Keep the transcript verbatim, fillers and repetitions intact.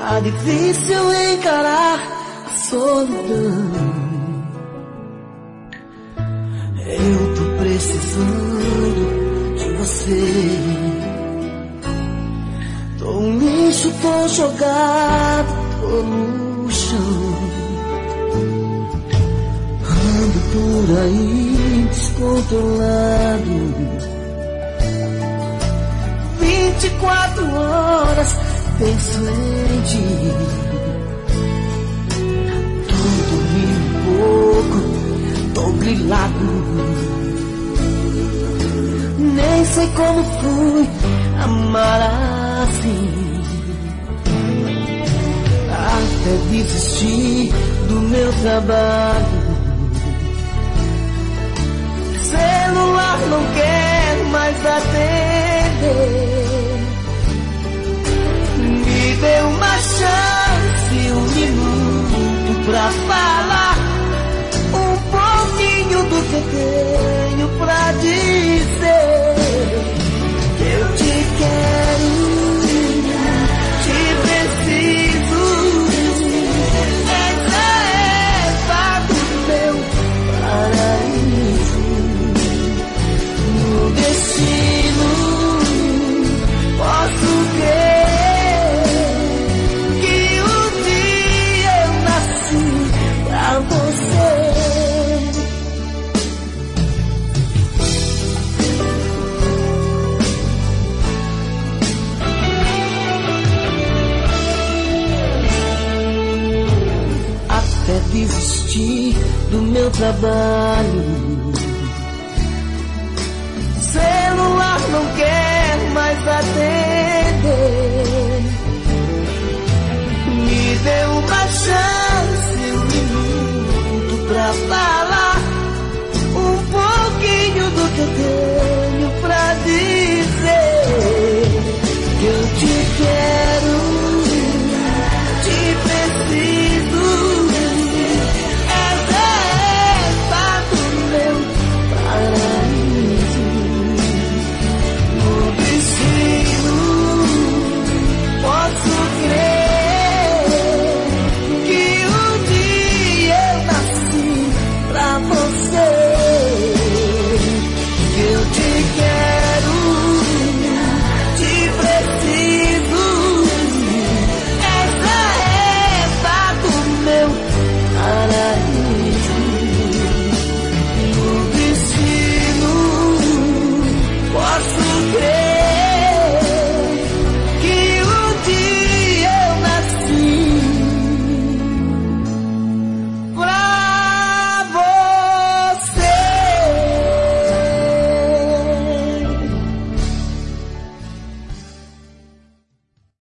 Tá difícil encarar a solidão. Eu tô precisando de você. Tô um lixo, tô jogado, tô no chão. Ando por aí descontrolado. Vinte e quatro horas penso em ti. Tô dormindo pouco, tô grilado. Nem sei como fui amar assim. Até desistir do meu trabalho. Celular não quer mais atender. Me dê uma chance, um minuto pra falar um pouquinho do que tenho pra dizer. Eu te quero, te preciso. Essa é a do meu paraíso. No destino posso crer que um dia eu nasci pra você. Até desistir do meu trabalho.